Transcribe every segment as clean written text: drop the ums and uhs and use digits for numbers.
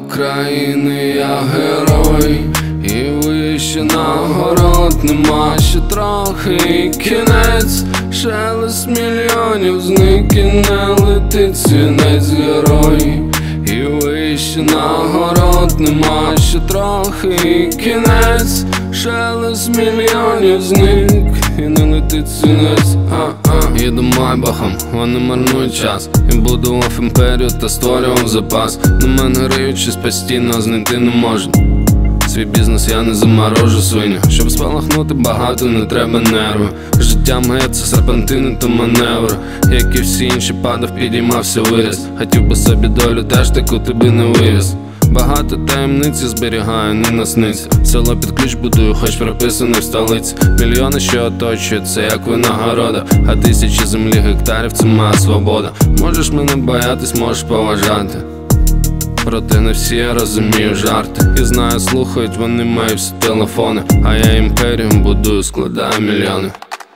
України я герой, і вище нагород нема, ще трохи і кінець. Шелест мільйонів зник і не летить свінець, герой, і вище нагород нема, ще трохи і кінець. Шелест мільйонів зник і не летить свінець. Їду майбахом, вони марнують час. І будував імперію та створював запас. На мене граючись постійно, знайти не можна. Свій бізнес я не заморожу свиню. Щоб спалахнути багато, не треба нерви. Життя моє це серпантини та маневри. Як і всі інші падав, підіймався виріс. Хотів би собі долю теж таку тобі не вивіз. Багато таємниці зберігаю, не насниться. Село під ключ будую, хоч прописаний в столиці. Мільйони, що оточують, це як винагорода. А тисячі землі, гектарів, це моя свобода. Можеш мене боятись, можеш поважати. Проте не всі я розумію жарти. І знаю, слухають вони мої всі телефони. А я імперію будую, складаю мільйони.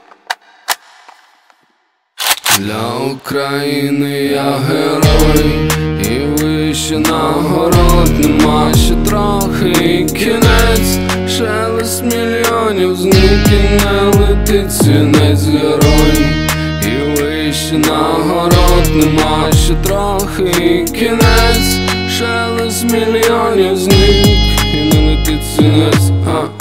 Для України я герой, і вище нагород нема, ще трохи і кінець. Шелест мільйонів зник і не летить свінець, герой, і вище нагород нема, ще трохи і кінець. Шелест мільйонів зник і не летить свінець.